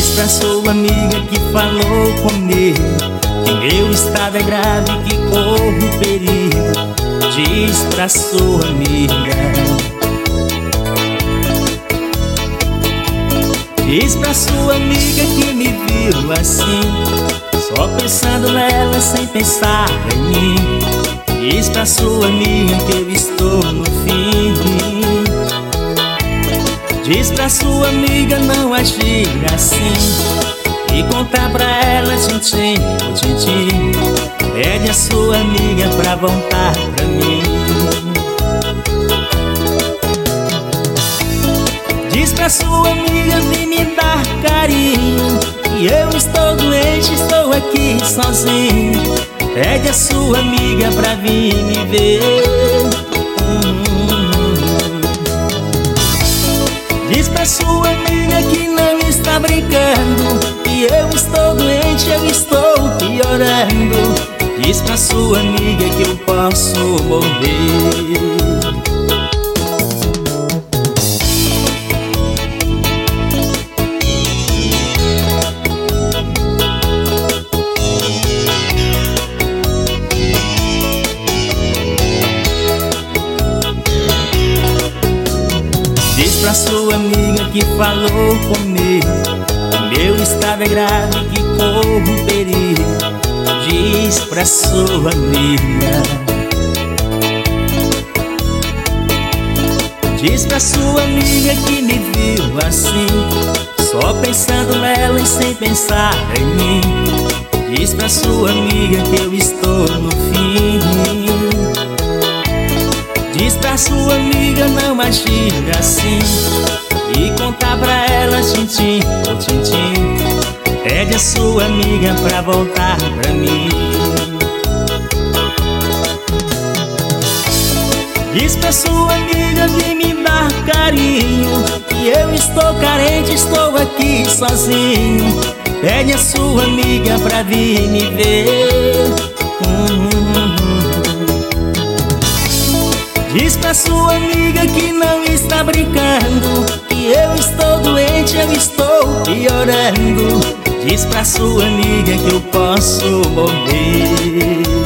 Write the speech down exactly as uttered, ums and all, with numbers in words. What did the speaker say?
Diz pra sua amiga que falou comigo que meu estado é grave, que corro perigo. Diz pra sua amiga. Diz pra sua amiga que me viu assim, só pensando nela sem pensar em mim. Diz pra sua amiga que eu estou no fim. Diz pra sua amiga não agir assim e contar pra ela tintim por tintim. Pede a sua amiga pra voltar pra mim. Diz pra sua amiga vir me dar carinho, que eu estou doente, estou aqui sozinho. Pede a sua amiga pra vir me ver. Diz pra sua amiga que não está brincando, que eu estou doente, eu estou piorando. Diz pra sua amiga que eu posso morrer. Diz pra sua amiga que falou comigo que meu estado é grave, que corro perigo. Diz pra sua amiga. Diz pra sua amiga que me viu assim, só pensando nela e sem pensar em mim. Diz pra sua amiga que eu estou no fim. Diz pra sua amiga não agir assim e contar pra ela tintim por tintim. Pede a sua amiga pra voltar pra mim. Diz pra sua amiga vir me dar carinho, que eu estou carente, estou aqui sozinho. Pede a sua amiga pra vir me ver. Diz pra sua amiga que não está brincando, que eu estou doente, eu estou piorando. Diz pra sua amiga que eu posso morrer.